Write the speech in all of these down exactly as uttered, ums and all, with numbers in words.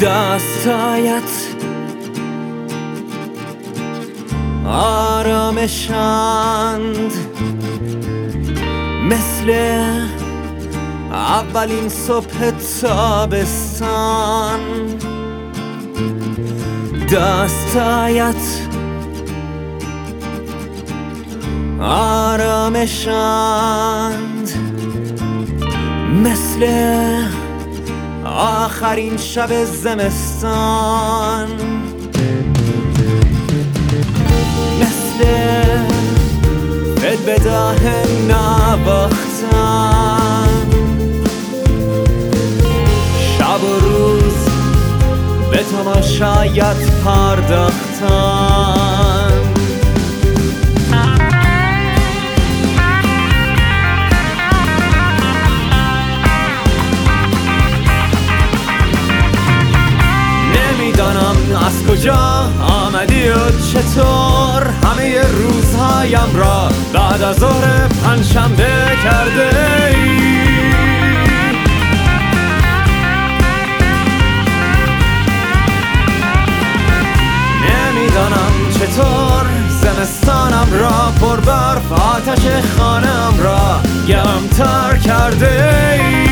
دستایت آرامشند، مثل اولین صبح تابستان. دستایت آرامشند، مثل آخرین شب زمستان. مثل البداه نواختن، شب و روز به تماشایت پرداختن. نمیدانم از کجا آمدی و چطور همه روزهایم را بعد از ظهر پنجشنبه کرده ای. نمیدانم چطور زمستانم را پر برف، آتش خانه‌ام را گرمتر کرده ای.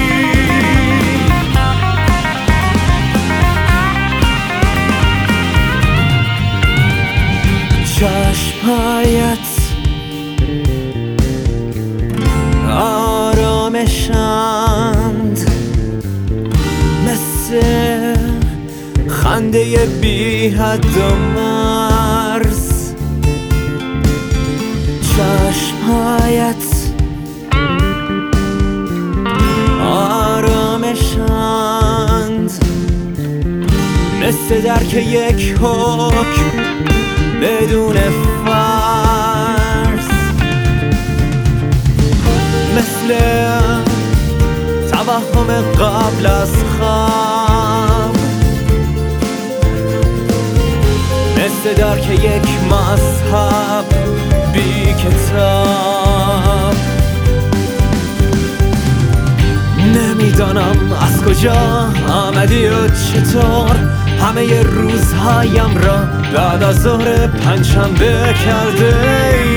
چشمهایت آرامشند، مثل خنده بی حد و مرز. چشمهایت آرامشند، مثل درک یک حکم بدون فرض. مثل توهم قبل از خواب، مثل درک یک مذهب بی کتاب. نمیدانم از کجا آمدی و چطور همه روزهایم را بعد از ظهر پنجشنبه کرده ای.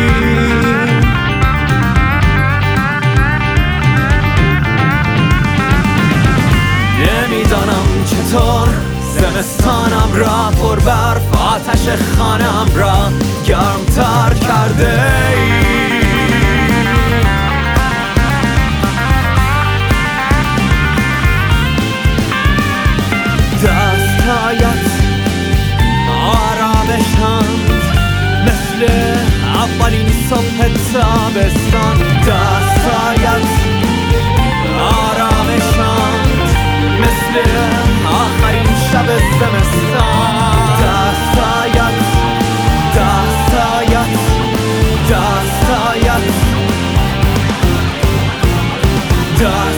نمیدانم چطور زمستانم را پر برف، آتش خانه‌ام را گرمتر کرده ای. دستایت آرامشند، مثل اولین صبح تابستان. دستایت آرامشند، مثل آخرین شب زمستان. دستایت دستایت دستایت دستایت